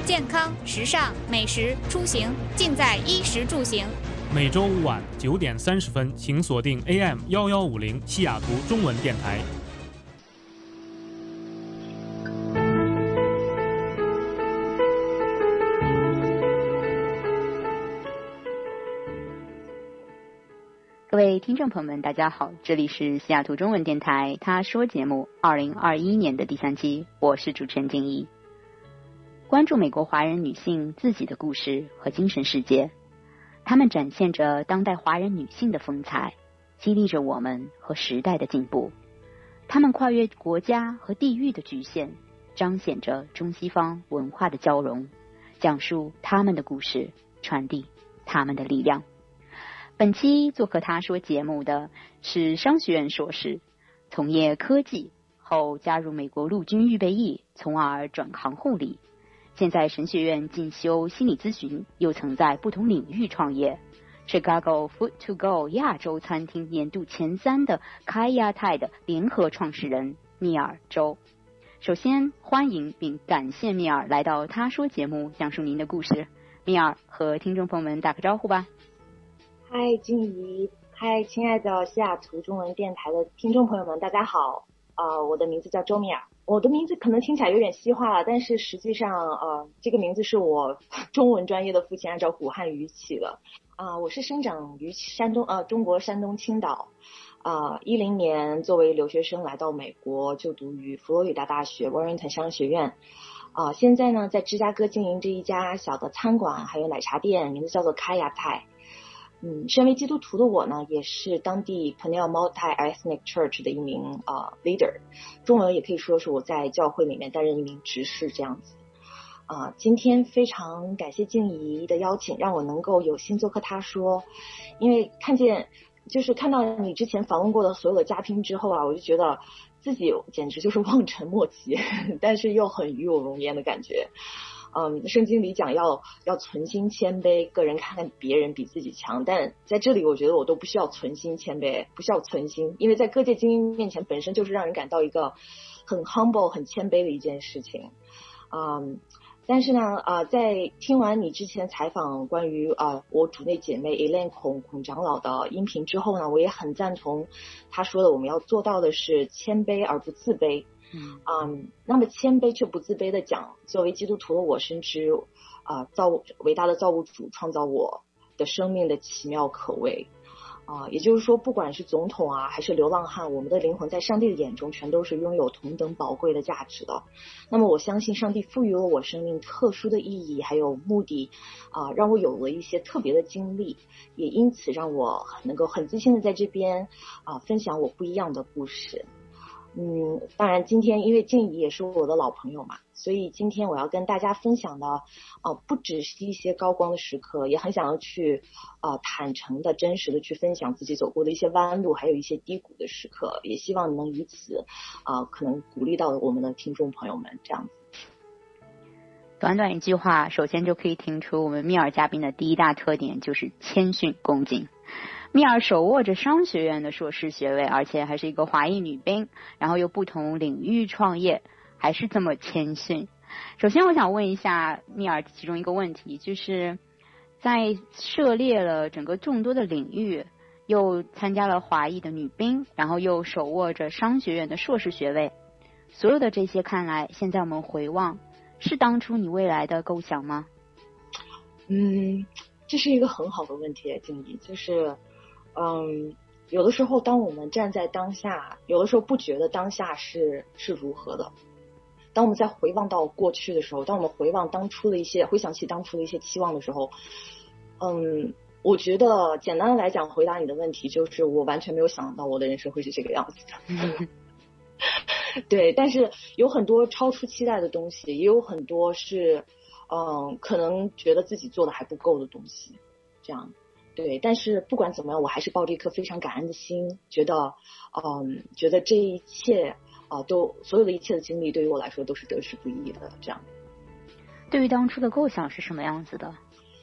健康、时尚、美食、出行，尽在衣食住行。 每周五晚9点30分，请锁定 AM1150西雅图中文电台。 各位听众朋友们，大家好，这里是西雅图中文电台他说节目2021年的第3期，我是主持人静怡。关注美国华人女性自己的故事和精神世界，她们展现着当代华人女性的风采，激励着我们和时代的进步。她们跨越国家和地域的局限，彰显着中西方文化的交融，讲述她们的故事，传递她们的力量。本期做客他说节目的是商学院硕士，从业科技后加入美国陆军预备役，从而转行护理，现在神学院进修心理咨询，又曾在不同领域创业。Chicago Food to Go 亚洲餐厅年度前3的开亚泰的联合创始人密尔周。首先欢迎并感谢密尔来到他说节目，讲述您的故事。密尔和听众朋友们打个招呼吧。 嗨，静怡，嗨，亲爱的西雅图中文电台的听众朋友们，大家好。我的名字叫周米尔。我的名字可能听起来有点西化了，但是实际上，这个名字是我中文专业的父亲按照古汉语起的。我是生长于中国山东青岛。10年作为留学生来到美国，就读于佛罗里达大学 Warrington 商学院。现在呢，在芝加哥经营着一家小的餐馆，还有奶茶店，名字叫做开亚泰。身为基督徒的我呢，也是当地 Peniel Multi-Ethnic Church 的一名leader， 中文也可以说是我在教会里面担任一名执事这样子。今天非常感谢静怡的邀请，让我能够有幸做客他说，因为看到你之前访问过的所有的嘉宾之后我就觉得自己简直就是望尘莫及，但是又很与有荣焉的感觉。圣经里讲要存心谦卑，个人看看别人比自己强，但在这里我觉得我都不需要存心谦卑，不需要存心，因为在各界精英面前本身就是让人感到一个很 humble 很谦卑的一件事情。但是呢在听完你之前采访关于我主内姐妹 Elaine 孔长老的音频之后呢，我也很赞同她说的，我们要做到的是谦卑而不自卑。那么谦卑却不自卑的讲，作为基督徒的我深知伟大的造物主创造我的生命的奇妙可畏。也就是说，不管是总统还是流浪汉，我们的灵魂在上帝的眼中全都是拥有同等宝贵的价值的。那么我相信上帝赋予了我生命特殊的意义还有目的，让我有了一些特别的经历，也因此让我能够很自信的在这边分享我不一样的故事。当然今天因为静怡也是我的老朋友嘛，所以今天我要跟大家分享的不只是一些高光的时刻，也很想要去坦诚的真实的去分享自己走过的一些弯路，还有一些低谷的时刻，也希望能以此可能鼓励到我们的听众朋友们这样子。 短短一句话，首先就可以听出我们密尔嘉宾的第一大特点就是谦逊恭敬。密尔手握着商学院的硕士学位，而且还是一个华裔女兵，然后又不同领域创业，还是这么谦逊。首先我想问一下密尔其中一个问题，就是在涉猎了整个众多的领域，又参加了华裔的女兵，然后又手握着商学院的硕士学位，所有的这些看来，现在我们回望，是当初你未来的构想吗？ 这是一个很好的问题，静怡，就是有的时候当我们站在当下，有的时候不觉得当下是如何的。当我们在回望到过去的时候，当我们回想起当初的一些期望的时候，我觉得简单的来讲，回答你的问题就是我完全没有想到我的人生会是这个样子的。对，但是有很多超出期待的东西，也有很多是可能觉得自己做的还不够的东西，这样。对，但是不管怎么样，我还是抱着一颗非常感恩的心，觉得这一切所有的一切的经历对于我来说都是得之不易的。这样。 对于当初的构想是什么样子的？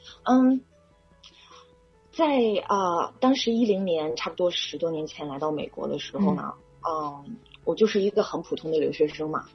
在当时10年，差不多10多年前来到美国的时候呢，我就是一个很普通的留学生嘛。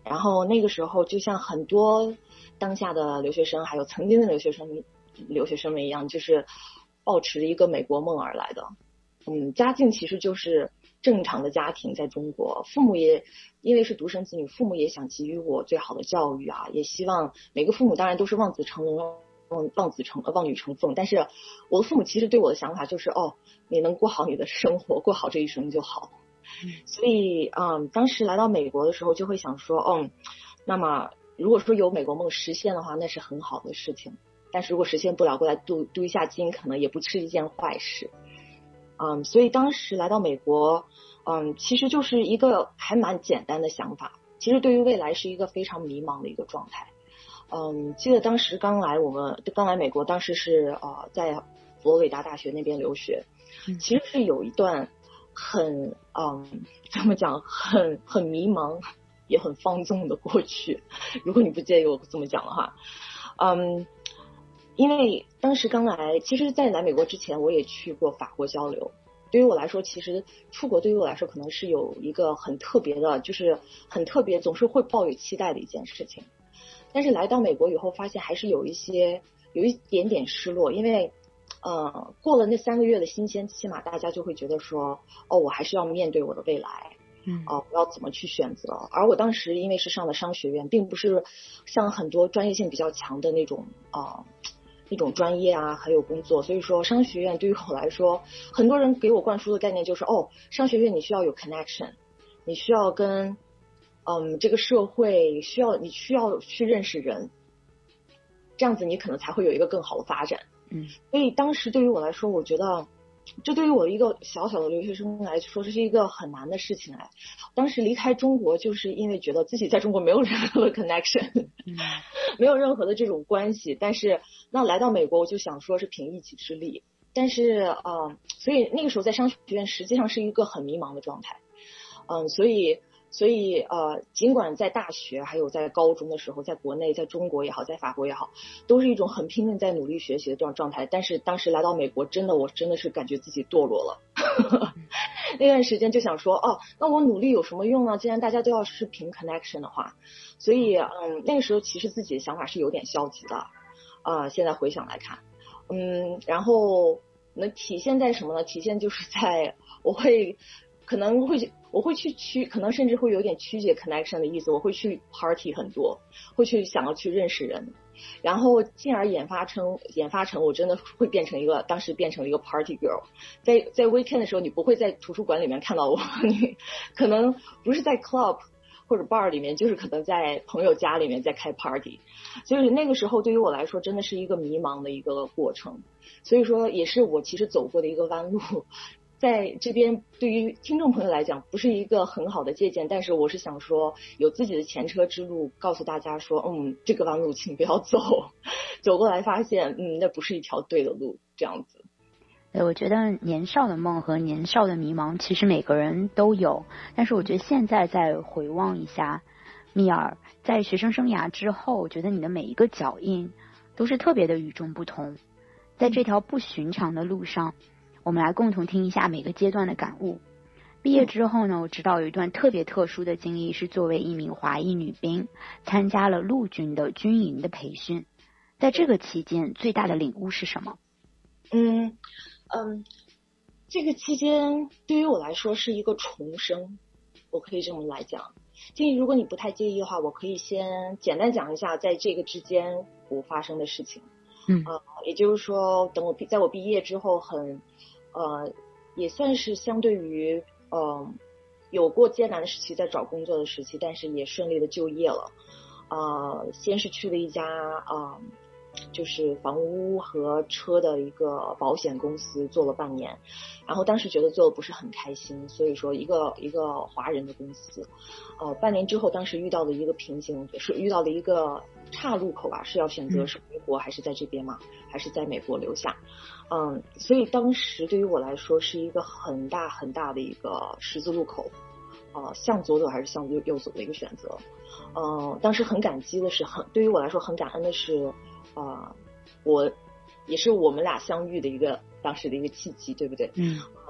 然后那个时候就像很多当下的留学生还有曾经的留学生们一样，就是抱持一个美国梦而来的。家境其实就是正常的家庭，在中国父母也因为是独生子女，父母也想给予我最好的教育啊，也希望每个父母当然都是望子成龙望女成凤，但是我的父母其实对我的想法就是你能过好你的生活，过好这一生就好。所以当时来到美国的时候就会想说那么如果说有美国梦实现的话，那是很好的事情，但是如果实现不了，过来镀一下金可能也不是一件坏事。所以当时来到美国其实就是一个还蛮简单的想法，其实对于未来是一个非常迷茫的一个状态。记得当时刚来美国，当时是在佛罗里达大学那边留学，其实是有一段很怎么讲很迷茫也很放纵的过去，如果你不介意我这么讲的话。因为当时刚来，其实在来美国之前我也去过法国交流，对于我来说，其实出国对于我来说可能是有一个很特别的，就是很特别，总是会抱有期待的一件事情。但是来到美国以后发现还是有一点点失落，因为过了那3个月的新鲜，起码大家就会觉得说我还是要面对我的未来，我要怎么去选择。而我当时因为是上了商学院，并不是像很多专业性比较强的那种专业啊还有工作，所以说商学院对于我来说，很多人给我灌输的概念就是商学院你需要有 connection， 你需要跟这个社会你需要去认识人，这样子你可能才会有一个更好的发展。所以当时对于我来说，我觉得这对于我一个小小的留学生来说，这是一个很难的事情来。当时离开中国，就是因为觉得自己在中国没有任何的 connection，没有任何的这种关系。但是那来到美国，我就想说是凭一己之力。但是所以那个时候在商学院实际上是一个很迷茫的状态。所以尽管在大学还有在高中的时候，在国内在中国也好，在法国也好，都是一种很拼命在努力学习的状态，但是当时来到美国，我真的是感觉自己堕落了。那段时间就想说那我努力有什么用呢？既然大家都要是凭 connection 的话。所以那个时候其实自己的想法是有点消极的现在回想来看。然后能体现在什么呢？体现就是在我会可能甚至会有点曲解 connection 的意思，我会去 party 很多，会去想要去认识人，然后进而研发成我真的会当时变成了一个 party girl。在 weekend 的时候，你不会在图书馆里面看到我，你可能不是在 club 或者 bar 里面，就是可能在朋友家里面在开 party。所以那个时候对于我来说真的是一个迷茫的一个过程，所以说也是我其实走过的一个弯路。在这边对于听众朋友来讲不是一个很好的借鉴，但是我是想说有自己的前车之路，告诉大家说这个弯路请不要走，走过来发现那不是一条对的路，这样子。 我觉得年少的梦和年少的迷茫其实每个人都有，但是我觉得现在再回望一下，蜜儿在学生生涯之后，我觉得你的每一个脚印都是特别的与众不同。在这条不寻常的路上，我们来共同听一下每个阶段的感悟。毕业之后呢，我知道有一段特别特殊的经历，是作为一名华裔女兵参加了陆军的军营的培训。在这个期间最大的领悟是什么？ 这个期间对于我来说是一个重生，我可以这么来讲。建议如果你不太介意的话，我可以先简单讲一下在这个之间我发生的事情。也就是说在我毕业之后也算是相对于有过艰难的时期，在找工作的时期，但是也顺利的就业了。先是去了一家就是房屋和车的一个保险公司做了半年，然后当时觉得做的不是很开心，所以说一个华人的公司，半年之后，当时遇到了一个瓶颈，是遇到了一个岔路口吧，是要选择是回国还是在这边嘛，还是在美国留下。所以当时对于我来说是一个很大很大的一个十字路口，向左走还是向右走的一个选择。当时很感激的是，对于我来说很感恩的是，也是我们俩相遇的当时的一个契机，对不对？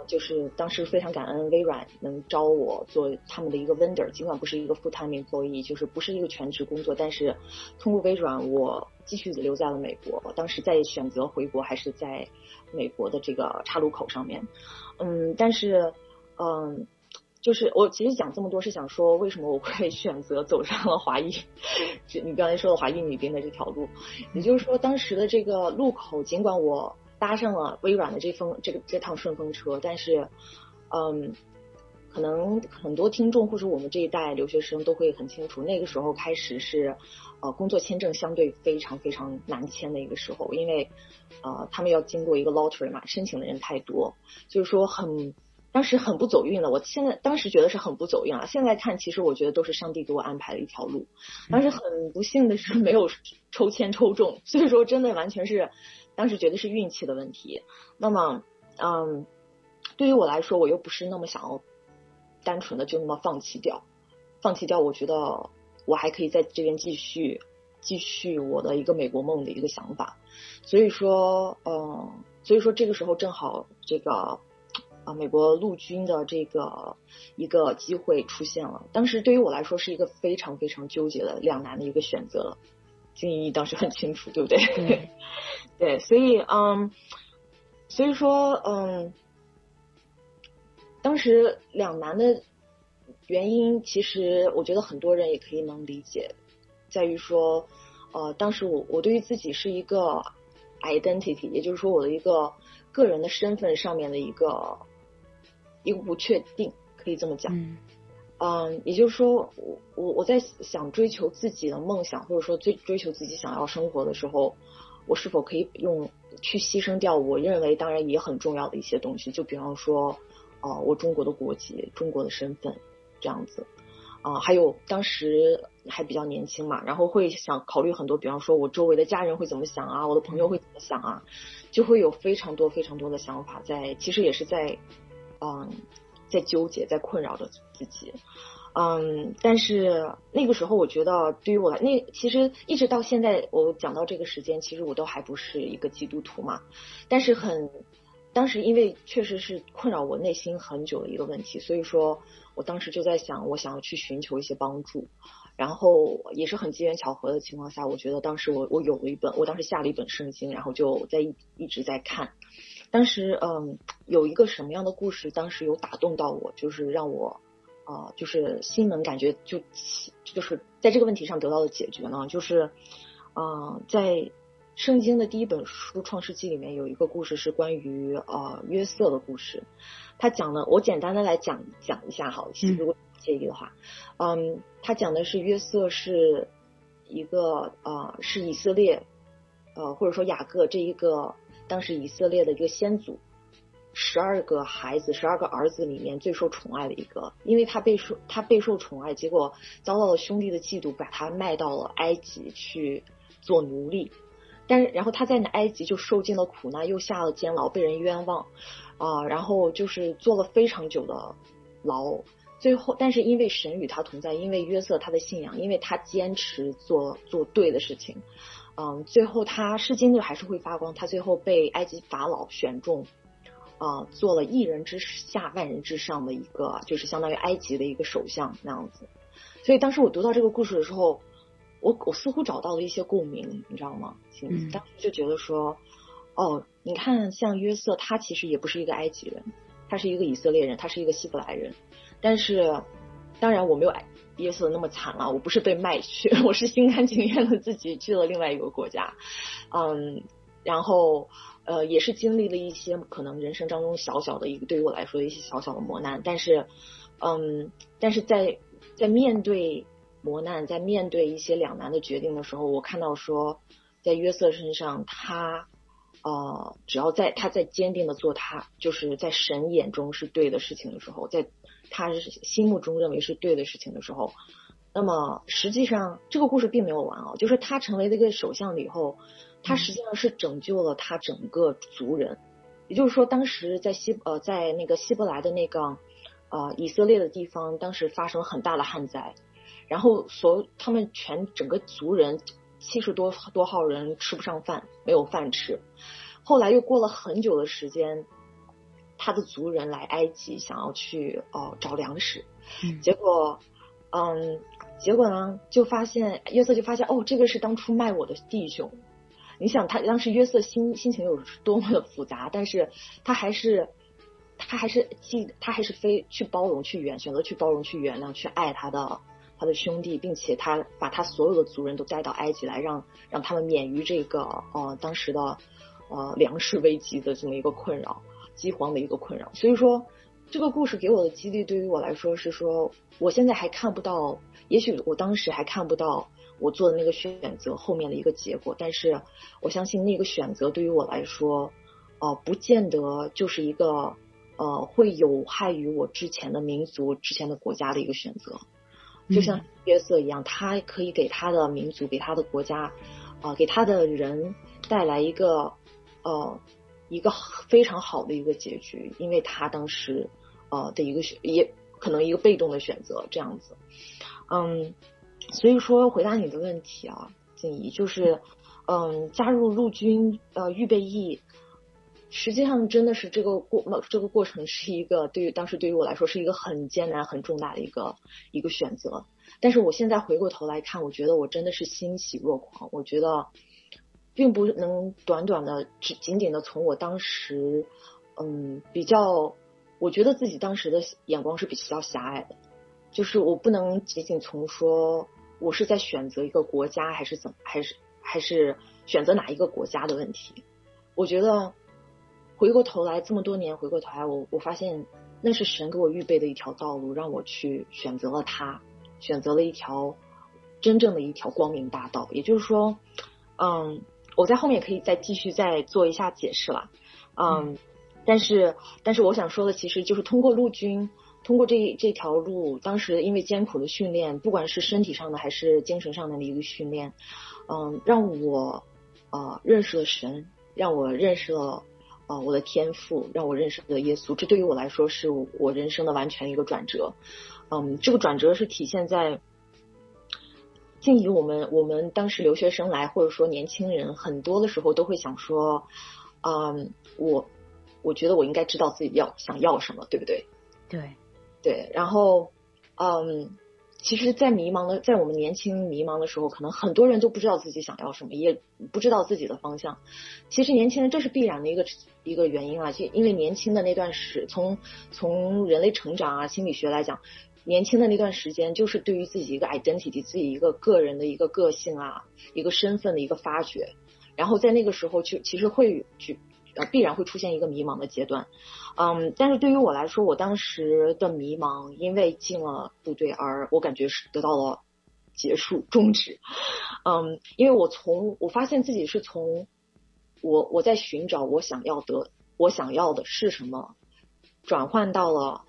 就是当时非常感恩微软能招我做他们的一个 vendor， 尽管不是一个 full time employee， 就是不是一个全职工作，但是通过微软我继续留在了美国。当时在选择回国还是在美国的这个岔路口上面。但是就是我其实讲这么多是想说为什么我会选择走上了华裔你刚才说的华裔女兵的这条路。也就是说当时的这个路口，尽管我搭上了微软的这趟顺风车，但是可能很多听众或者我们这一代留学生都会很清楚，那个时候开始是工作签证相对非常非常难签的一个时候，因为他们要经过一个 lottery 嘛，申请的人太多，就是说当时很不走运了。当时觉得是很不走运了，现在看其实我觉得都是上帝给我安排的一条路。当时很不幸的是没有抽签抽中，所以说真的完全是当时觉得是运气的问题。那么对于我来说，我又不是那么想要单纯的就那么放弃掉，我觉得我还可以在这边继续我的一个美国梦的一个想法。所以说这个时候正好这个美国陆军的这个一个机会出现了。当时对于我来说是一个非常非常纠结的两难的一个选择，金怡当时很清楚对不对？对，所以说当时两难的原因其实我觉得很多人也可以能理解，在于说当时我对于自己是一个 identity， 也就是说我的一个个人的身份上面的一个不确定，可以这么讲。也就是说我在想追求自己的梦想，或者说追求自己想要生活的时候，我是否可以去牺牲掉我认为当然也很重要的一些东西，就比方说我中国的国籍，中国的身份这样子。还有当时还比较年轻嘛，然后会想考虑很多，比方说我周围的家人会怎么想啊，我的朋友会怎么想啊，就会有非常多非常多的想法其实也是在纠结，在困扰着自己。但是那个时候我觉得对于我来，其实一直到现在我讲到这个时间，其实我都还不是一个基督徒嘛，但是当时因为确实是困扰我内心很久的一个问题，所以说我当时就在想，我想要去寻求一些帮助。然后也是很机缘巧合的情况下，我觉得当时我当时下了一本圣经，然后就一直在看。当时有一个什么样的故事当时有打动到我，就是让我就是心门感觉就是在这个问题上得到了解决呢，就是在圣经的第一本书创世纪里面有一个故事是关于约瑟的故事。他讲的我简单的来讲一下好，其实如果介意的话。他讲的是约瑟是一个是以色列或者说雅各这一个当时以色列的一个先祖12个儿子里面最受宠爱的一个，因为他备受宠爱，结果遭到了兄弟的嫉妒，把他卖到了埃及去做奴隶。然后他在埃及就受尽了苦难，又下了监牢，被人冤枉然后就是坐了非常久的牢。最后但是因为神与他同在，因为约瑟他的信仰，因为他坚持做对的事情，最后他是金子还是会发光，他最后被埃及法老选中做了一人之下万人之上的一个，就是相当于埃及的一个首相那样子。所以当时我读到这个故事的时候，我似乎找到了一些共鸣，你知道吗？当时就觉得说你看像约瑟他其实也不是一个埃及人，他是一个以色列人，他是一个希伯来人，但是当然我没有约瑟那么惨了，我不是被卖去，我是心甘情愿的自己去了另外一个国家。然后也是经历了一些可能人生当中小小的一个，对于我来说的一些小小的磨难，但是在面对磨难，在面对一些两难的决定的时候，我看到说在约瑟身上，他只要他在坚定的做他就是在神眼中是对的事情的时候，在他心目中认为是对的事情的时候，那么实际上这个故事并没有完就是他成为了一个首相了以后，他实际上是拯救了他整个族人。也就是说当时在那个希伯来的那个以色列的地方，当时发生了很大的旱灾，然后他们整个族人70多号人吃不上饭，没有饭吃。后来又过了很久的时间， 他的族人来埃及，想要去找粮食，结果呢约瑟就发现这个是当初卖我的弟兄。你想他当时约瑟心情有多么的复杂，但是他还是非去包容去选择去包容去原谅去爱他的兄弟，并且他把他所有的族人都带到埃及来，让他们免于这个当时的粮食危机的这么一个困扰，饥荒的一个困扰。所以说这个故事给我的激励对于我来说是说，我现在还看不到，也许我当时还看不到我做的那个选择后面的一个结果，但是我相信那个选择对于我来说不见得就是一个会有害于我之前的民族之前的国家的一个选择。就像约瑟一样，他可以给他的民族给他的国家给他的人带来一个非常好的一个结局，因为他当时的一个也可能一个被动的选择这样子。所以说回答你的问题静怡，就是加入陆军预备役，实际上真的是这个过程是一个当时对于我来说是一个很艰难很重大的一个选择。但是我现在回过头来看，我觉得我真的是欣喜若狂。我觉得并不能短短的仅仅的从我当时我觉得自己当时的眼光是比较狭隘的，就是我不能仅仅从说我是在选择一个国家还是选择哪一个国家的问题。我觉得回过头来这么多年回过头来，我发现那是神给我预备的一条道路，让我去选择了它，选择了一条真正的一条光明大道。也就是说我在后面可以再继续再做一下解释了。但是我想说的其实就是通过陆军，通过这条路，当时因为艰苦的训练，不管是身体上的还是精神上的一个训练，让我认识了神，让我认识了我的天父，让我认识了耶稣。这对于我来说是我人生的完全一个转折。这个转折是体现在静怡我们当时留学生来，或者说年轻人很多的时候都会想说我觉得我应该知道自己想要什么，对不对？对，然后其实在我们年轻迷茫的时候，可能很多人都不知道自己想要什么，也不知道自己的方向。其实年轻人这是必然的一个原因因为年轻的那段从人类成长心理学来讲，年轻的那段时间就是对于自己一个 identity， 自己一个个人的一个个性一个身份的一个发掘。然后在那个时候其实必然会出现一个迷茫的阶段。但是对于我来说，我当时的迷茫因为进了部队而我感觉是得到了结束终止。因为我发现自己是从我在寻找我想要的是什么，转换到了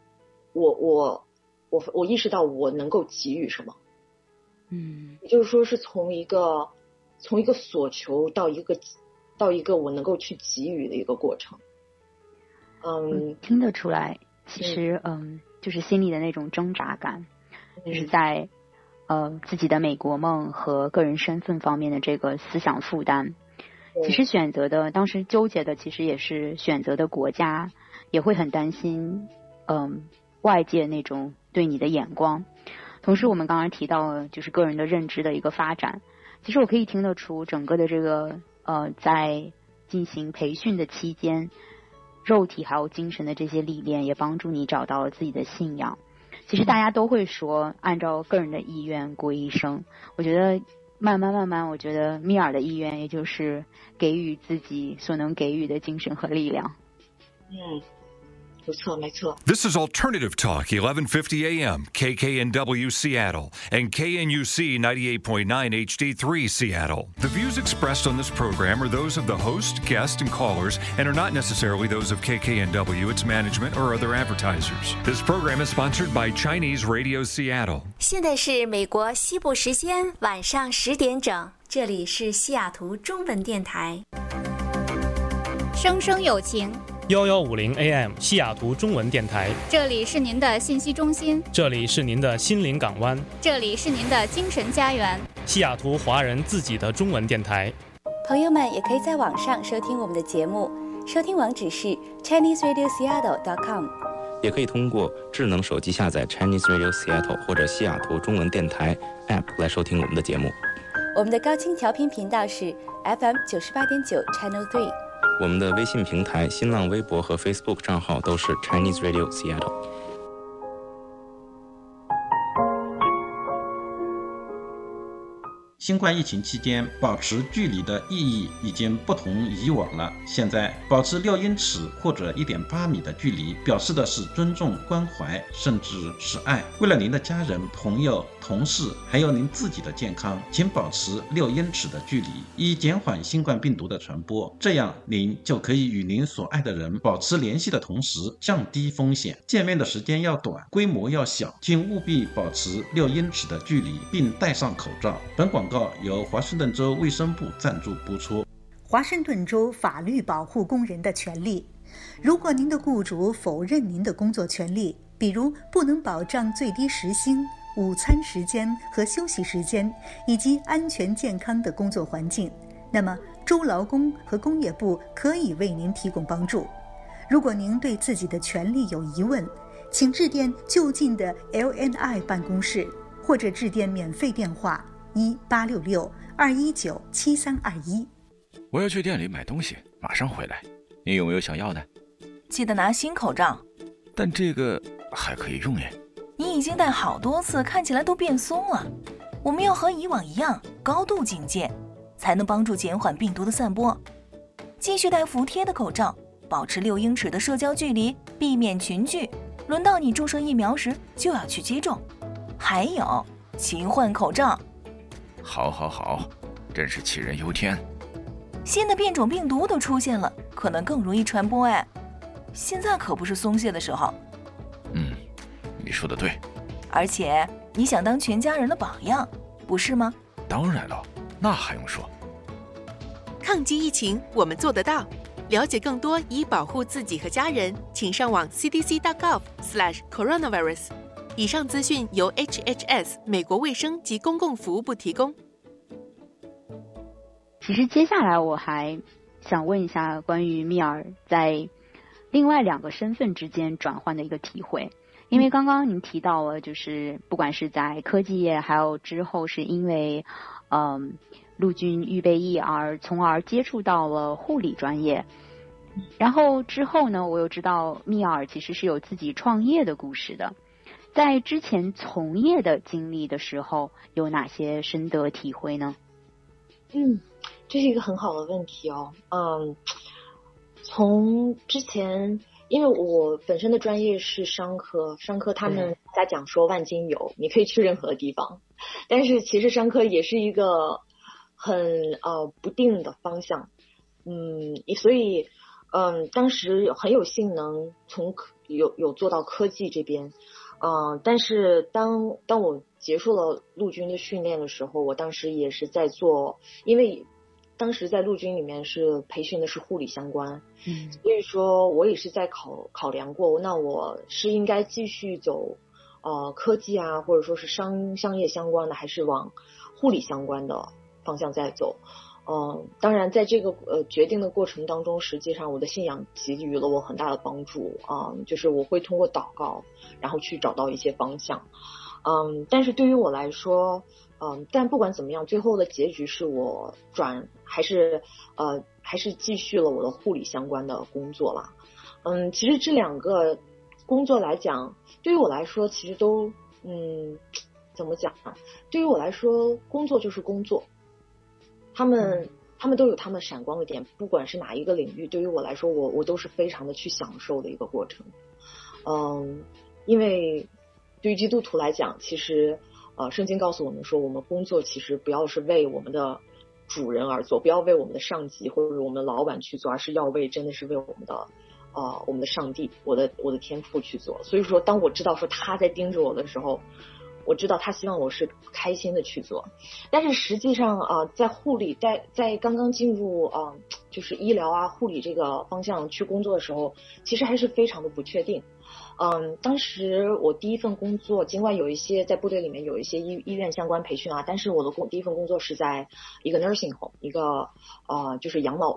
我意识到我能够给予什么。也就是说是从一个所求到一个我能够去给予的一个过程。 听得出来，其实就是心里的那种挣扎感，就是在自己的美国梦和个人身份方面的这个思想负担。其实选择的当时纠结的其实也是选择的国家，也会很担心外界那种对你的眼光。同时我们刚刚提到就是个人的认知的一个发展，其实我可以听得出整个的这个在进行培训的期间，肉体还有精神的这些历练也帮助你找到了自己的信仰。其实大家都会说按照个人的意愿过一生，我觉得慢慢我觉得米尔的意愿也就是给予自己所能给予的精神和力量。 没错。 This is Alternative Talk, 1150 AM, KKNW Seattle, and KNUC 98.9 HD3 Seattle. The views expressed on this program are those of the host, guest, and callers, and are not necessarily those of KKNW, its management, or other advertisers. This program is sponsored by Chinese Radio Seattle. 现在是美国西部时间晚上10点整，这里是西雅图中文电台。 生生有情 1150 AM 西雅图中文电台， 这里是您的信息中心， 这里是您的心灵港湾， 这里是您的精神家园， 西雅图华人自己的中文电台。 朋友们也可以在网上收听我们的节目， 收听网址是 ChineseRadioSeattle.com， 也可以通过智能手机下载 Chinese Radio Seattle 或者西雅图中文电台 App 来收听我们的节目。 我们的高清调频频道是 FM 98.9 Channel 3。 我们的微信平台、新浪微博和 Facebook 账号都是 Chinese Radio Seattle。 新冠疫情期间，保持距离的意义已经不同以往了。现在，保持6英尺或者1.8米的距离，表示的是尊重、关怀，甚至是爱。为了您的家人、朋友、同事，还有您自己的健康，请保持6英尺的距离，以减缓新冠病毒的传播。这样，您就可以与您所爱的人保持联系的同时，降低风险。见面的时间要短，规模要小，请务必保持6英尺的距离，并戴上口罩。本广告由华盛顿州卫生部赞助播出。 华盛顿州法律保护工人的权利。如果您的雇主否认您的工作权利，比如不能保障最低时薪、午餐时间和休息时间，以及安全健康的工作环境，那么州劳工和工业部可以为您提供帮助。如果您对自己的权利有疑问，请致电就近的 LNI 办公室，或者致电免费电话1866-219-7321。 我要去店里买东西，马上回来。你有没有想要的？ 记得拿新口罩。 但这个还可以用耶。 你已经戴好多次，看起来都变松了。我们要和以往一样，高度警戒，才能帮助减缓病毒的散播。继续戴服帖的口罩，保持6英尺的社交距离，避免群聚。轮到你注射疫苗时，就要去接种。还有，勤换口罩。 好，真是杞人忧天。 新的变种病毒都出现了，可能更容易传播哎。现在可不是松懈的时候。 你说的对。 而且你想当全家人的榜样，不是吗？ 当然了，那还用说。 抗击疫情，我们做得到。了解更多以保护自己和家人，请上网 cdc.gov/coronavirus。以上资讯由 HHS 美国卫生及公共服务部提供。 其实接下来我还想问一下关于密尔在另外2个身份之间转换的一个体会，因为刚刚您提到了，就是不管是在科技业，还有之后是因为陆军预备役从而接触到了护理专业，然后之后呢，我又知道密尔其实是有自己创业的故事的。在之前从业的经历的时候，有哪些深得体会呢？ 这是一个很好的问题哦。从之前，因为我本身的专业是商科他们在讲说万金油，你可以去任何地方，但是其实商科也是一个很不定的方向。所以当时很有幸能有做到科技这边。但是当我结束了陆军的训练的时候，我当时也是在做，因为当时在陆军里面是培训的是护理相关，所以说我也是在考量过，那我是应该继续走科技啊，或者说是商业相关的，还是往护理相关的方向在走。当然在这个决定的过程当中，实际上我的信仰给予了我很大的帮助就是我会通过祷告，然后去找到一些方向。但是对于我来说，但不管怎么样，最后的结局是我还是继续了我的护理相关的工作啦。其实这2个工作来讲，对于我来说其实都怎么讲呢？对于我来说，工作就是工作。他们都有他们闪光的点，不管是哪一个领域，对于我来说，我都是非常的去享受的一个过程。因为对于基督徒来讲，其实圣经告诉我们说，我们工作其实不要是为我们的主人而做，不要为我们的上级或者我们的老板去做，而是要真的是为我们的上帝，我的天父去做。所以说当我知道说他在盯着我的时候，我知道他希望我是开心的去做。但是实际上在护理在刚刚进入就是医疗啊护理这个方向去工作的时候，其实还是非常的不确定。当时我第一份工作，尽管有一些在部队里面有一些医院相关培训啊，但是我的第一份工作是在一个 nursing home， 一个就是养老院。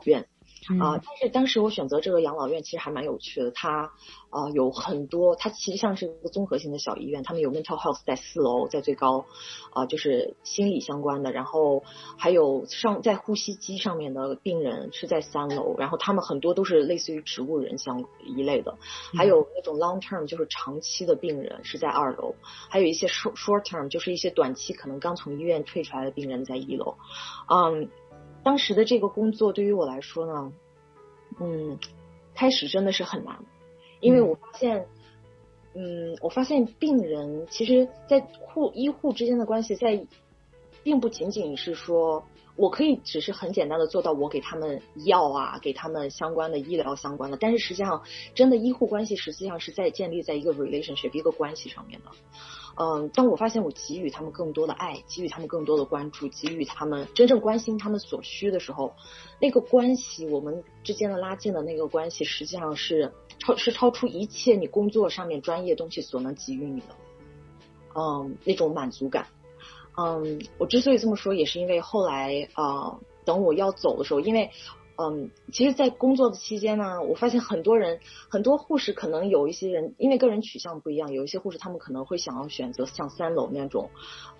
但是当时我选择这个养老院其实还蛮有趣的，它有很多，它其实像是一个综合性的小医院，他们有 mental health 在4楼，在最高就是心理相关的，然后还有在呼吸机上面的病人是在3楼，然后他们很多都是类似于植物人一类的，还有那种 long term 就是长期的病人是在2楼，还有一些 short term 就是一些短期可能刚从医院退出来的病人在1楼。当时的这个工作对于我来说呢，开始真的是很难，因为我发现病人其实在医护之间的关系并不仅仅是说我可以只是很简单的做到我给他们药啊，给他们相关的医疗相关的，但是实际上真的医护关系实际上是在建立在一个 relationship 一个关系上面的。当我发现我给予他们更多的爱，给予他们更多的关注，给予他们真正关心他们所需的时候，那个关系我们之间的拉近的那个关系实际上是超出一切你工作上面专业东西所能给予你的那种满足感。我之所以这么说也是因为后来等我要走的时候，因为其实在工作的期间呢，我发现很多护士可能有一些人因为个人取向不一样，有一些护士他们可能会想要选择像3楼那种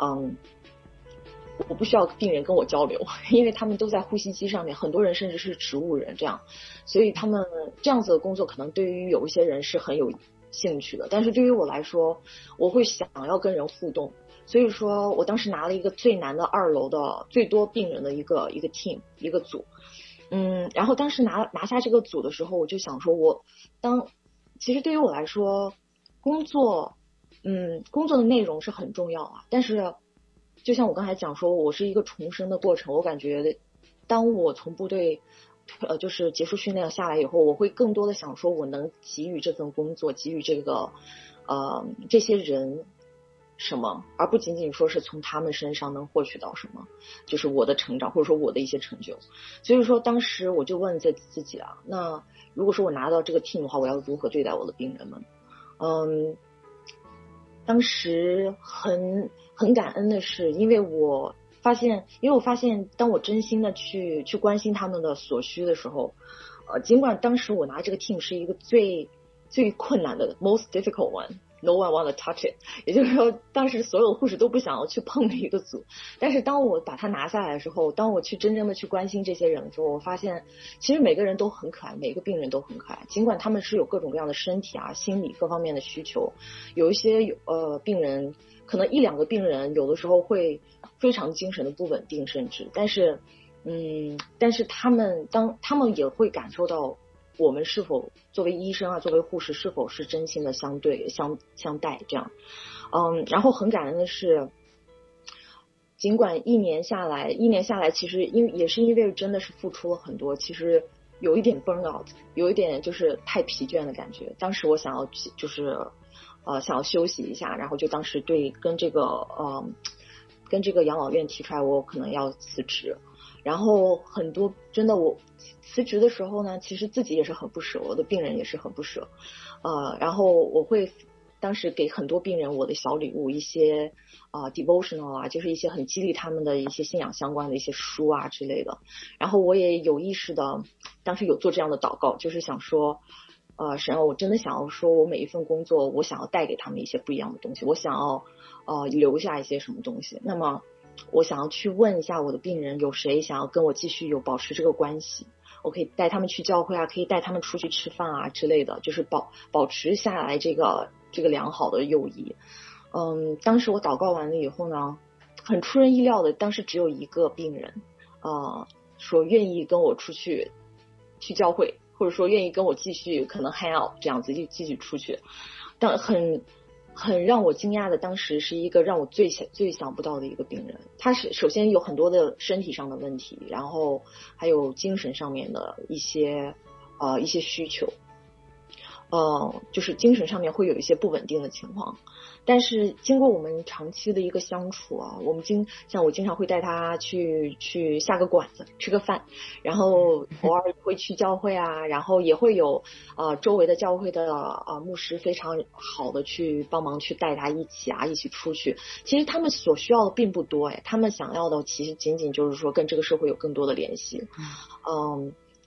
我不需要病人跟我交流，因为他们都在呼吸机上面，很多人甚至是植物人这样，所以他们这样子的工作可能对于有一些人是很有兴趣的，但是对于我来说我会想要跟人互动，所以说我当时拿了一个最难的2楼的最多病人的一个 team 一个组。然后当时拿下这个组的时候，我就想说其实对于我来说工作的内容是很重要啊，但是就像我刚才讲说我是一个重生的过程，我感觉当我从部队就是结束训练下来以后，我会更多的想说我能给予这份工作，给予这些人什么，而不仅仅说是从他们身上能获取到什么，就是我的成长或者说我的一些成就。所以说当时我就问自己那如果说我拿到这个 team 的话，我要如何对待我的病人们？当时很感恩的是，因为我发现当我真心的去关心他们的所需的时候，尽管当时我拿这个 team 是一个最困难的 most difficult one，no one want to touch it， 也就是说当时所有护士都不想要去碰的一个组，但是当我把它拿下来的时候，当我去真正的去关心这些人的时候，我发现其实每个人都很可爱，每个病人都很可爱，尽管他们是有各种各样的身体啊心理各方面的需求，有一些病人可能1-2个病人有的时候会非常精神的不稳定，甚至但是他们也会感受到我们是否作为医生啊，作为护士是否是真心的相待这样。然后很感恩的是，尽管一年下来其实也是因为真的是付出了很多，其实有一点 burn out， 有一点就是太疲倦的感觉。当时我想要想要休息一下，然后就当时跟这个养老院提出来我可能要辞职。然后很多真的我辞职的时候呢，其实自己也是很不舍，我的病人也是很不舍。然后我会当时给很多病人我的小礼物，一些devotional 啊，就是一些很激励他们的一些信仰相关的一些书啊之类的。然后我也有意识的当时有做这样的祷告，就是想说神啊，我真的想要说我每一份工作我想要带给他们一些不一样的东西，我想要留下一些什么东西。那么我想要去问一下我的病人，有谁想要跟我继续保持这个关系，我可以带他们去教会啊，可以带他们出去吃饭啊之类的，就是保持下来这个良好的友谊。当时我祷告完了以后呢，很出人意料的，当时只有1个病人说愿意跟我出去教会，或者说愿意跟我继续可能 hang out 这样子继续出去。但很让我惊讶的，当时是一个让我最想不到的一个病人，他是首先有很多的身体上的问题，然后还有精神上面的一些需求，就是精神上面会有一些不稳定的情况。但是经过我们长期的一个相处啊，我经常会带他去下个馆子吃个饭，然后偶尔会去教会啊，然后也会有周围的教会的牧师非常好的去帮忙去带他一起出去。其实他们所需要的并不多，他们想要的其实仅仅就是说跟这个社会有更多的联系。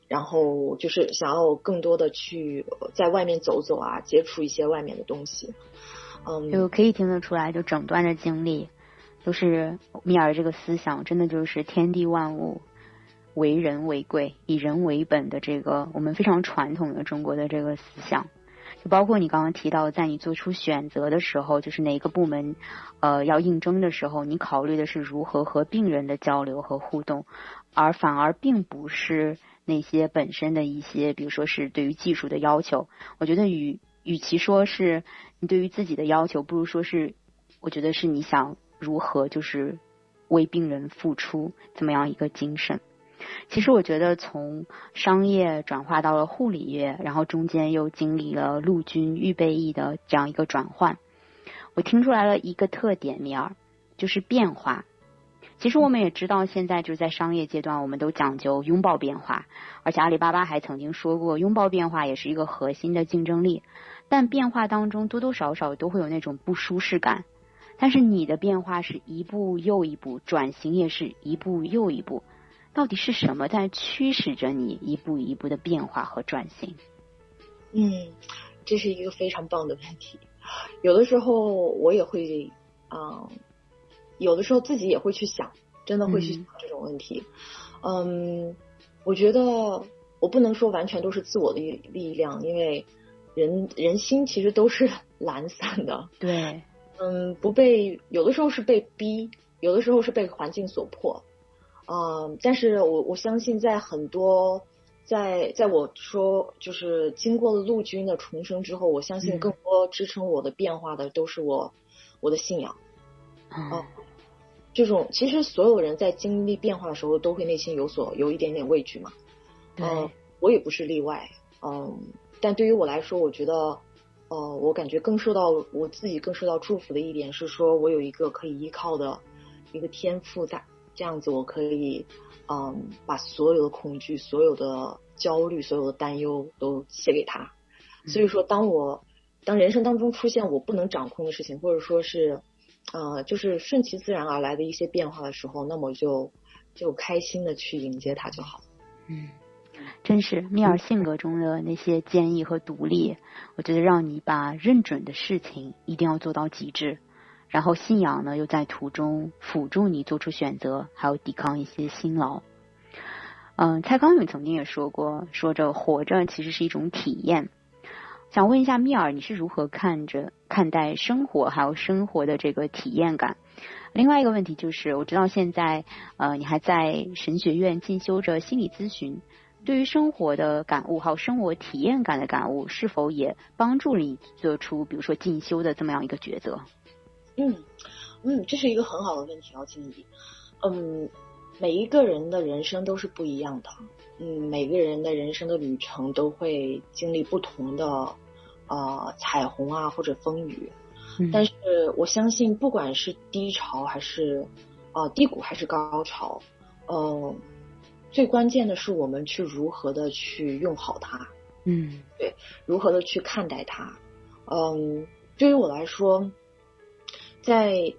然后就是想要更多的去在外面走走啊，接触一些外面的东西。 就可以听得出来，就整段的经历都是米尔这个思想，真的就是天地万物为人为贵，以人为本的这个我们非常传统的中国的这个思想。就包括你刚刚提到，在你做出选择的时候，就是哪个部门要应征的时候，你考虑的是如何和病人的交流和互动，而反而并不是那些本身的一些，比如说是对于技术的要求。我觉得与其说是你对于自己的要求，不如说是我觉得是你想如何就是为病人付出这么样一个精神。其实我觉得从商业转化到了护理业，然后中间又经历了陆军预备役的这样一个转换，我听出来了一个特点，米尔，就是变化。其实我们也知道，现在就是在商业阶段，我们都讲究拥抱变化，而且阿里巴巴还曾经说过，拥抱变化也是一个核心的竞争力。但变化当中多多少少都会有那种不舒适感，但是你的变化是一步又一步，转型也是一步又一步。到底是什么在驱使着你一步一步的变化和转型？ 这是一个非常棒的问题。有的时候我也会有的时候自己也会去想，真的会去想这种问题。我觉得我不能说完全都是自我的力量，因为人心其实都是懒散的。 对， 不被，有的时候是被逼，有的时候是被环境所迫。但是我相信在很多在我说就是经过了陆军的重生之后，我相信更多支撑我的变化的都是我的信仰。这种其实所有人在经历变化的时候都会内心有一点点畏惧嘛。我也不是例外。但对于我来说，我觉得我感觉我自己更受到祝福的一点是说，我有一个可以依靠的一个天赋在。这样子我可以把所有的恐惧、所有的焦虑、所有的担忧都写给他。所以说当人生当中出现我不能掌控的事情，或者说是就是顺其自然而来的一些变化的时候，那么就开心的去迎接它就好。 真是米尔性格中的那些坚毅和独立，我觉得让你把认准的事情一定要做到极致，然后信仰呢又在途中辅助你做出选择，还有抵抗一些辛劳。蔡康永曾经也说过，说着活着其实是一种体验。想问一下米尔，你是如何看待生活还有生活的这个体验感？另外一个问题就是，我知道现在你还在神学院进修着心理咨询，对于生活的感悟还有生活体验感的感悟，是否也帮助你做出比如说进修的这么样一个抉择？ 这是一个很好的问题啊，经理。每一个人的人生都是不一样的，每个人的人生的旅程都会经历不同的彩虹啊或者风雨。但是我相信，不管是低潮还是低谷还是高潮，最关键的是我们去如何的去用好它。对，如何的去看待它。对于我来说，在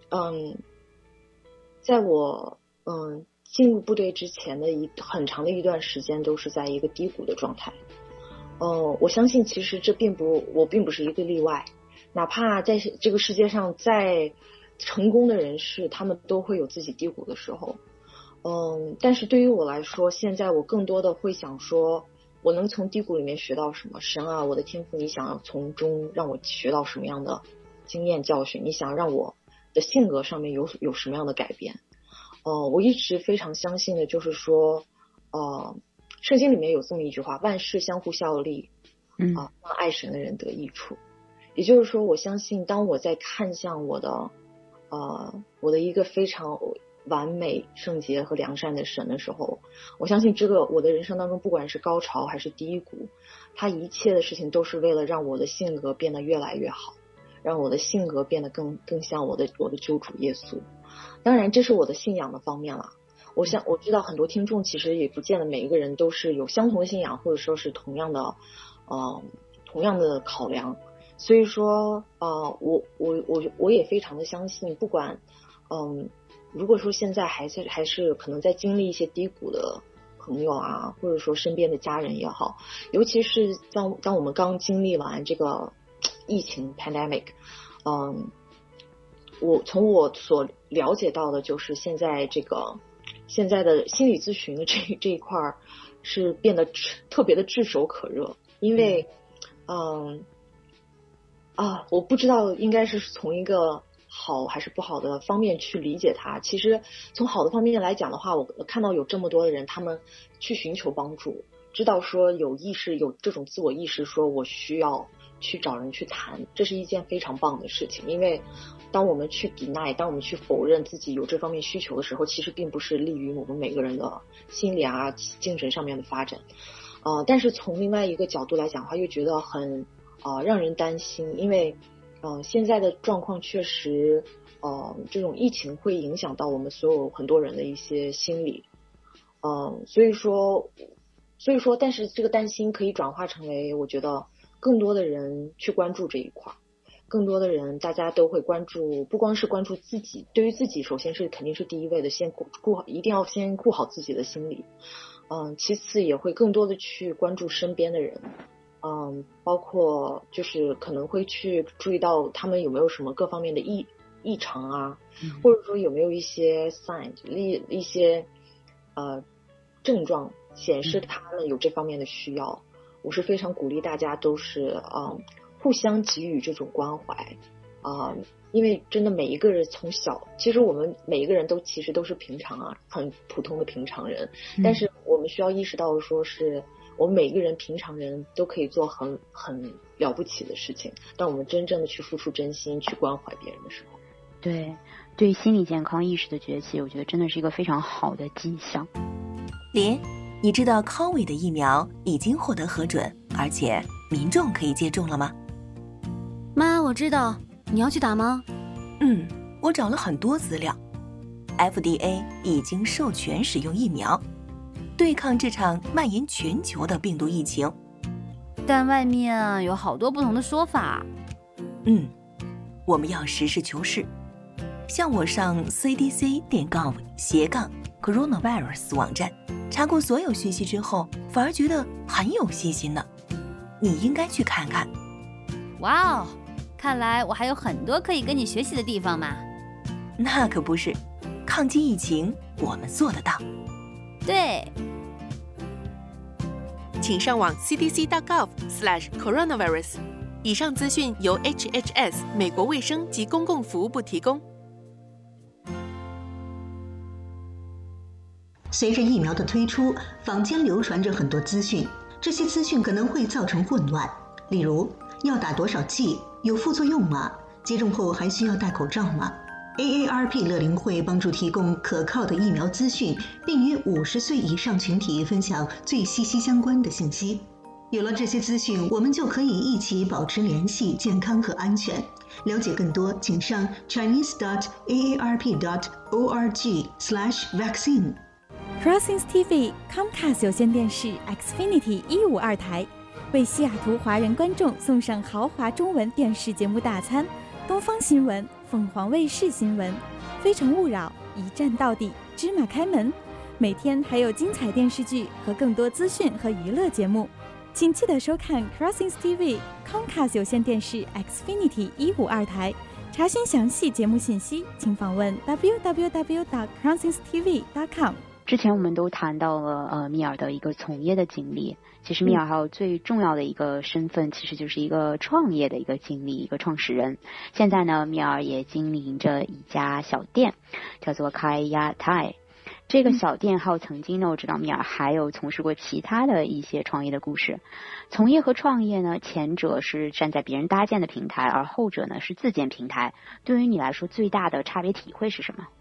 我进入部队之前的很长的一段时间都是在一个低谷的状态。我相信其实我并不是一个例外，哪怕在这个世界上再成功的人士，他们都会有自己低谷的时候。但是对于我来说，现在我更多的会想说，我能从低谷里面学到什么？神啊，我的天赋，你想要从中让我学到什么样的经验教训？你想让我的性格上面有什么样的改变？我一直非常相信的就是说，圣经里面有这么一句话，万事相互效力，让爱神的人得益处。也就是说，我相信当我在看向我的一个非常完美、圣洁和良善的神的时候，我相信这个我的人生当中，不管是高潮还是低谷，他一切的事情都是为了让我的性格变得越来越好，让我的性格变得更像我的救主耶稣。当然这是我的信仰的方面了。我知道很多听众其实也不见得每一个人都是有相同的信仰，或者说是同样的考量。所以说我也非常的相信，不管如果说现在还是可能在经历一些低谷的朋友啊，或者说身边的家人也好，尤其是当我们刚经历完这个疫情 pandemic，从我所了解到的就是现在的心理咨询的这一块是变得特别的炙手可热，因为我不知道应该是从一个好还是不好的方面去理解它。其实从好的方面来讲的话，我看到有这么多的人，他们去寻求帮助，知道说有这种自我意识，说我需要去找人去谈，这是一件非常棒的事情。因为当我们去 deny， 当我们去否认自己有这方面需求的时候，其实并不是利于我们每个人的心理啊、精神上面的发展。但是从另外一个角度来讲的话，又觉得很让人担心，因为现在的状况确实这种疫情会影响到我们很多人的一些心理，所以说但是这个担心可以转化成为我觉得更多的人去关注这一块，更多的人大家都会关注，不光是关注自己，对于自己首先肯定是第一位的，一定要先顾好自己的心理，其次也会更多的去关注身边的人，包括就是可能会去注意到他们有没有什么各方面的异常啊，或者说有没有一些 sign 一些症状显示他们有这方面的需要。我是非常鼓励大家都是互相给予这种关怀因为真的每一个人从小，其实我们每一个人其实都是平常啊，很普通的平常人，但是我们需要意识到说是我们每一个人平常人都可以做很了不起的事情，当我们真正的去付出真心去关怀别人的时候。 对心理健康意识的崛起，我觉得真的是一个非常好的迹象。 莲，你知道 COVID 的疫苗已经获得核准，而且民众可以接种了吗？ 妈，我知道。你要去打吗？ 我找了很多资料， FDA 已经授权使用疫苗，对抗这场蔓延全球的病毒疫情。 但外面有好多不同的说法。 我们要实事求是。像我上 cdc.gov/coronavirus 网站查过所有讯息之后，反而觉得很有信心呢。你应该去看看。 哇哦，看来我还有很多可以跟你学习的地方嘛。 那可不是，抗击疫情我们做得到。 对， 请上网 cdc.gov/coronavirus。以上资讯由 HHS 美国卫生及公共服务部提供。 随着疫苗的推出，坊间流传着很多资讯，这些资讯可能会造成混乱。例如，要打多少剂？有副作用吗？接种后还需要戴口罩吗？ AARP 乐龄会帮助提供可靠的疫苗资讯，并与50岁以上群体分享最息息相关的信息。有了这些资讯，我们就可以一起保持联系、健康和安全。了解更多，请上 chinese.aarp.org/vaccine。 Crossings TV Comcast 有线电视 Xfinity 152台，为西雅图华人观众送上豪华中文电视节目大餐：东方新闻、凤凰卫视新闻、非诚勿扰、一站到底、芝麻开门。每天还有精彩电视剧和更多资讯和娱乐节目。请记得收看 Crossings TV Comcast 有线电视 Xfinity 152台。查询详细节目信息，请访问 www.crossingstv.com。 之前我们都谈到了米尔的一个从业的经历，其实米尔还有最重要的一个身份，其实就是一个创业的一个经历，一个创始人。现在呢，米尔也经营着一家小店，叫做开亚泰。这个小店还有曾经呢，我知道米尔还有从事过其他的一些创业的故事。从业和创业呢，前者是站在别人搭建的平台，而后者呢是自建平台。对于你来说，最大的差别体会是什么？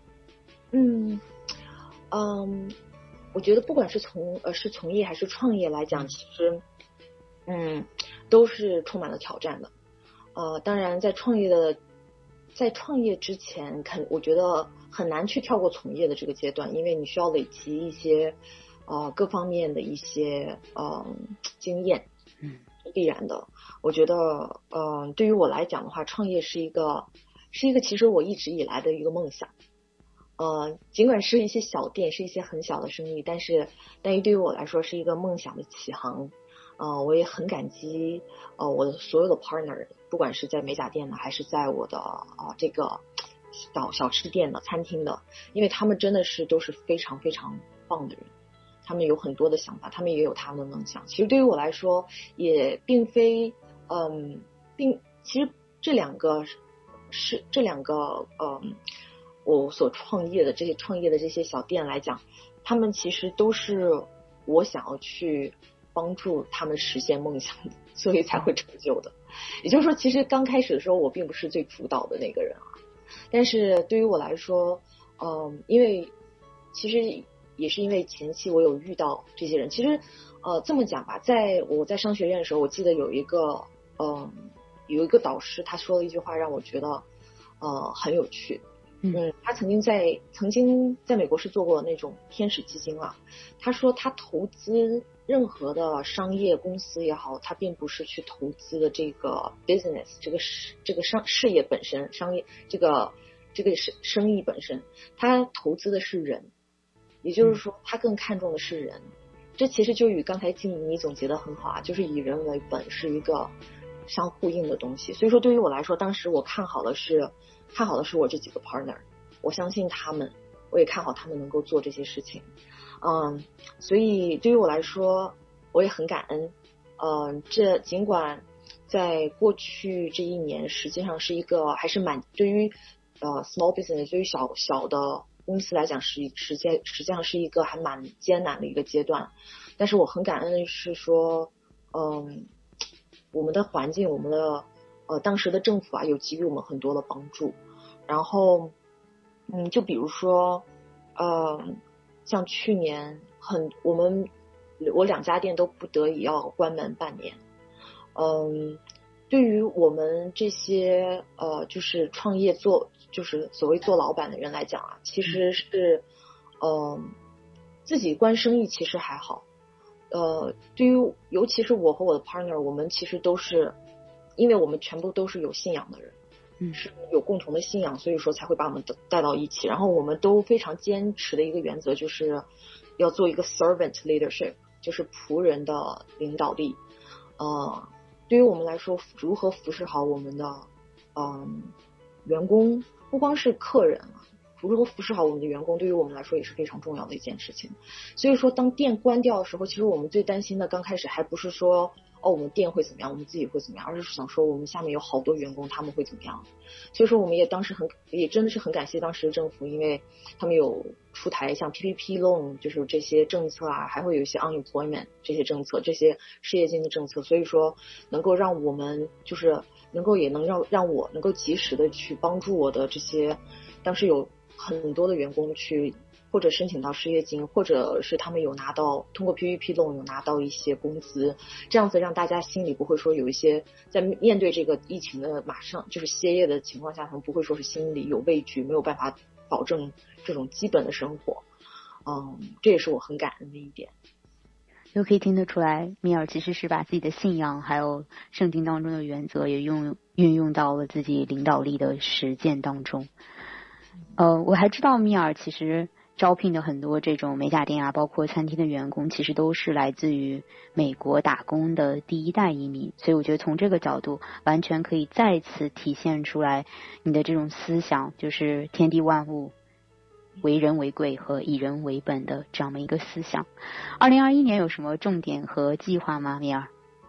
我觉得不管是从业还是创业来讲，其实都是充满了挑战的。当然在创业之前，我觉得很难去跳过从业的这个阶段，因为你需要累积一些各方面的一些经验，必然的。我觉得对于我来讲的话，创业是一个其实我一直以来的一个梦想。 尽管是一些小店，是一些很小的生意，但是对于我来说是一个梦想的起航。我也很感激我的所有的 partner， 不管是在美甲店的，还是在我的这个小吃店的、餐厅的，因为他们真的都是非常非常棒的人，他们有很多的想法，他们也有他们的梦想。其实对于我来说，也并非其实这两个我所创业的这些小店来讲，他们其实都是我想要去帮助他们实现梦想的，所以才会成就的。也就是说，其实刚开始的时候我并不是最主导的那个人啊，但是对于我来说，因为其实也是因为前期我有遇到这些人。其实这么讲吧，我在商学院的时候，我记得有一个导师，他说了一句话让我觉得很有趣。他曾经在美国是做过那种天使基金啊。他说他投资任何的商业公司也好，他并不是去投资的这个 business 这个事业本身，商业这个生意本身，他投资的是人，也就是说他更看重的是人。这其实就与刚才静怡你总结的很好啊，就是以人为本是一个相呼应的东西。所以说对于我来说，当时我看好的是我这几个 partner， 我相信他们，我也看好他们能够做这些事情。所以对于我来说，我也很感恩。这尽管在过去这一年，实际上是一个还是对于small business 对于小的公司来讲，实际上是一个还蛮艰难的一个阶段。但是我很感恩的是说，我们的环境，我们的当时的政府啊，有给予我们很多的帮助。然后就比如说像去年我2家店都不得已要关门半年。对于我们这些就是创业就是所谓做老板的人来讲啊，其实是自己关生意其实还好。对于尤其是我和我的 partner， 我们其实都是，因为我们全部都是有信仰的人，是有共同的信仰，所以说才会把我们带到一起。然后我们都非常坚持的一个原则就是要做一个 servant leadership， 就是仆人的领导力。对于我们来说，如何服侍好我们的员工，不光是客人啊，如何服侍好我们的员工，对于我们来说也是非常重要的一件事情。所以说当店关掉的时候，其实我们最担心的刚开始还不是说我们店会怎么样，我们自己会怎么样，而是想说我们下面有好多员工他们会怎么样。所以说我们也当时也真的是很感谢当时的政府，因为他们有出台像 PPP loan 就是这些政策啊，还会有一些 unemployment 这些政策，这些失业金的政策，所以说能够让我们就是也能让我能够及时的去帮助我的这些当时有很多的员工去或者申请到失业金，或者是他们有拿到通过 PPP loan 有拿到一些工资，这样子让大家心里不会说有一些在面对这个疫情的马上就是歇业的情况下，他们不会说是心里有畏惧，没有办法保证这种基本的生活。这也是我很感恩的一点。 就可以听得出来，米尔其实是把自己的信仰还有圣经当中的原则也运用到了自己领导力的实践当中。我还知道米尔其实招聘的很多这种美甲店啊，包括餐厅的员工，其实都是来自于美国打工的第一代移民，所以我觉得从这个角度完全可以再次体现出来你的这种思想，就是天地万物为人为贵和以人为本的这样的一个思想。2021年有什么重点和计划吗，米尔？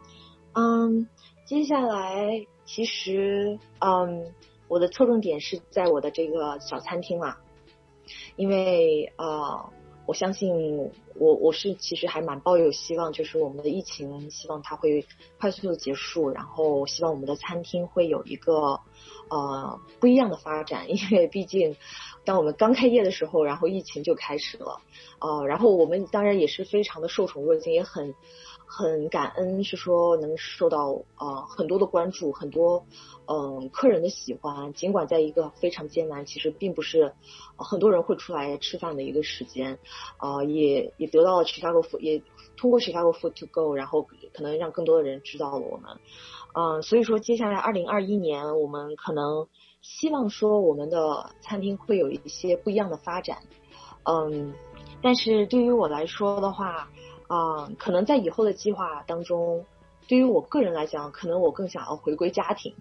接下来其实我的侧重点是在我的这个小餐厅嘛，因为我相信我是其实还蛮抱有希望，就是我们的疫情希望它会快速的结束，然后希望我们的餐厅会有一个不一样的发展，因为毕竟当我们刚开业的时候，然后疫情就开始了，然后我们当然也是非常的受宠若惊，也很感恩，是说能受到很多的关注，很多客人的喜欢。尽管在一个非常艰难，其实并不是很多人会出来吃饭的一个时间，也得到了 Chicago Food， 也通过 Chicago Food to Go， 然后可能让更多的人知道了我们。所以说接下来2021年我们可能希望说我们的餐厅会有一些不一样的发展。但是对于我来说的话，可能在以后的计划当中，对于我个人来讲，可能我更想要回归家庭。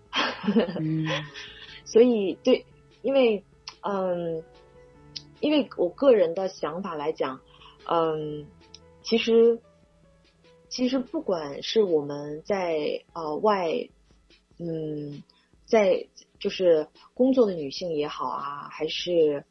所以因为我个人的想法来讲，其实不管是我们在在就是工作的女性也好啊，还是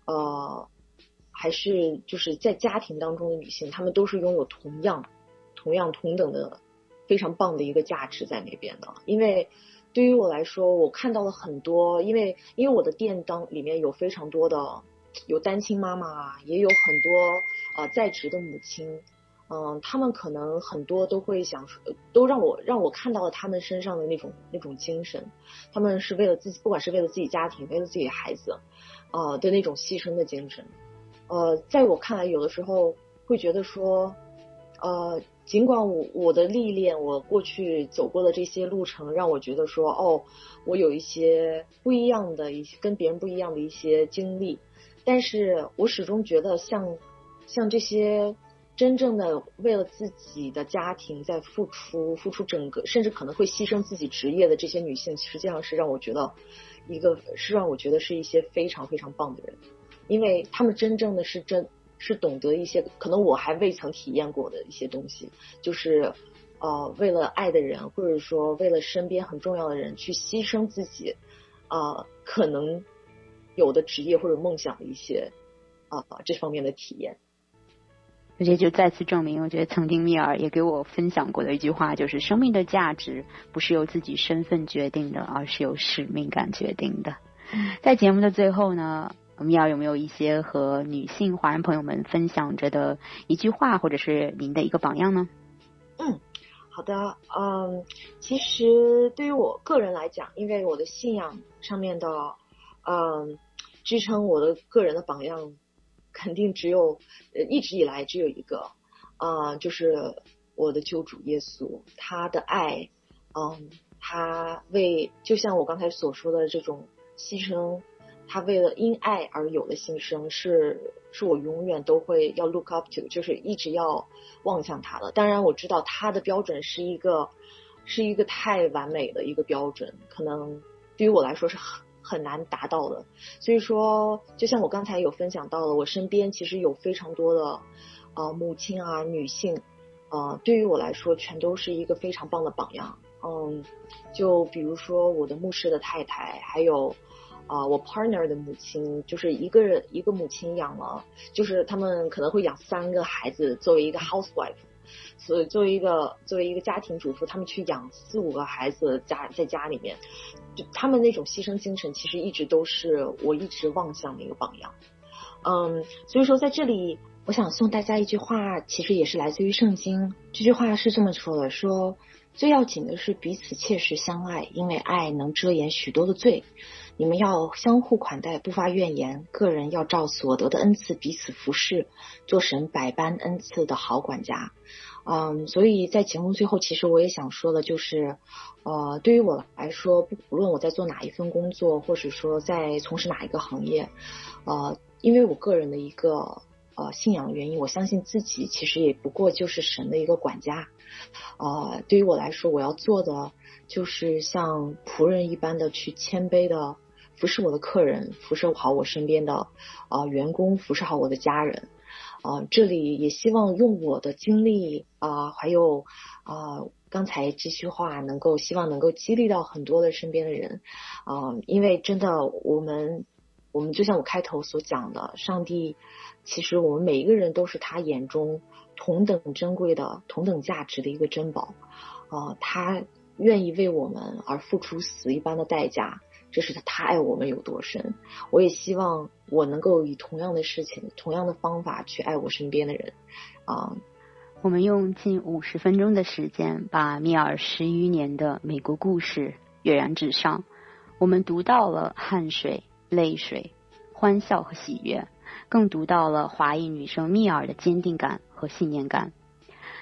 就是在家庭当中的女性，她们都是拥有同等的非常棒的一个价值在那边的。因为对于我来说，我看到了很多，因为我的店里面有非常多的有单亲妈妈，也有很多在职的母亲。他们可能很多都会都让我看到了他们身上的那种精神，他们是为了自己，不管是为了自己家庭，为了自己孩子，的那种牺牲的精神。在我看来，有的时候会觉得说，尽管我的历练，我过去走过的这些路程，让我觉得说，我有一些不一样的跟别人不一样的一些经历，但是我始终觉得像这些真正的为了自己的家庭在付出整个，甚至可能会牺牲自己职业的这些女性，实际上是让我觉得是一些非常非常棒的人，因为她们真正的是懂得一些可能我还未曾体验过的一些东西，就是为了爱的人，或者说为了身边很重要的人去牺牲自己可能有的职业或者梦想的一些这方面的体验。 而且就再次证明，我觉得曾经米尔也给我分享过的一句话，就是生命的价值不是由自己身份决定的，而是由使命感决定的。在节目的最后呢，米尔有没有一些和女性华人朋友们分享着的一句话，或者是您的一个榜样呢？ 好的，其实对于我个人来讲，因为我的信仰上面的支撑我的个人的榜样肯定一直以来只有一个，就是我的救主耶稣，他的爱，他就像我刚才所说的这种牺牲，他为了因爱而有的牺牲，是我永远都会要 look up to， 就是一直要望向他的。当然我知道他的标准是一个太完美的一个标准，可能对于我来说是很难达到的。所以说就像我刚才有分享到的，我身边其实有非常多的母亲啊，女性，对于我来说全都是一个非常棒的榜样。就比如说我的牧师的太太，还有我 partner 的母亲，就是一个母亲养了，就是他们可能会养3个孩子，作为一个 housewife， 所以作为一个家庭主妇，他们去养4、5个孩子在家里面，就他们那种牺牲精神，其实一直都是我一直望向的一个榜样。所以说在这里我想送大家一句话，其实也是来自于圣经。这句话是这么说的，说最要紧的是彼此切实相爱，因为爱能遮掩许多的罪。你们要相互款待，不发怨言，个人要照所得的恩赐彼此服侍，做神百般恩赐的好管家。所以在节目最后，其实我也想说的就是，对于我来说，不论我在做哪一份工作，或者说在从事哪一个行业，因为我个人的一个信仰的原因，我相信自己其实也不过就是神的一个管家。对于我来说，我要做的就是像仆人一般的去谦卑的服侍我的客人，服侍好我身边的员工，服侍好我的家人。这里也希望用我的经历还有刚才这句话希望能够激励到很多的身边的人。因为真的我们就像我开头所讲的，上帝其实我们每一个人都是他眼中同等珍贵的、同等价值的一个珍宝。他愿意为我们而付出死一般的代价，这是他爱我们有多深。我也希望我能够以同样的事情、同样的方法去爱我身边的人。 我们用近50分钟的时间，把米尔10余年的美国故事跃然纸上。我们读到了汗水、泪水、欢笑和喜悦，更读到了华裔女生米尔的坚定感和信念感。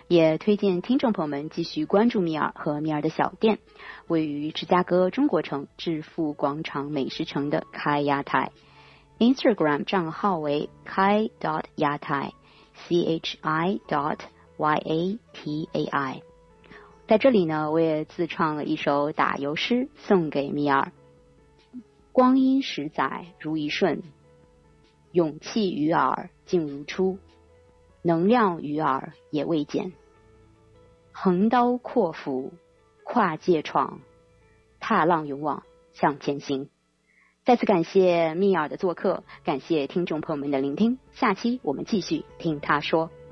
也推荐听众朋友们继续关注米尔和米尔的小店，位于芝加哥中国城致富广场美食城的开鸭台。Instagram 账号为 kai.yatai chi.yatai。 在这里呢，我也自创了一首打油诗送给米尔。光阴10载如一瞬，勇气于耳竟如初，能量于耳也未减。横刀阔斧跨界闯，踏浪勇往向前行。再次感谢米尔的做客，感谢听众朋友们的聆听，下期我们继续听他说。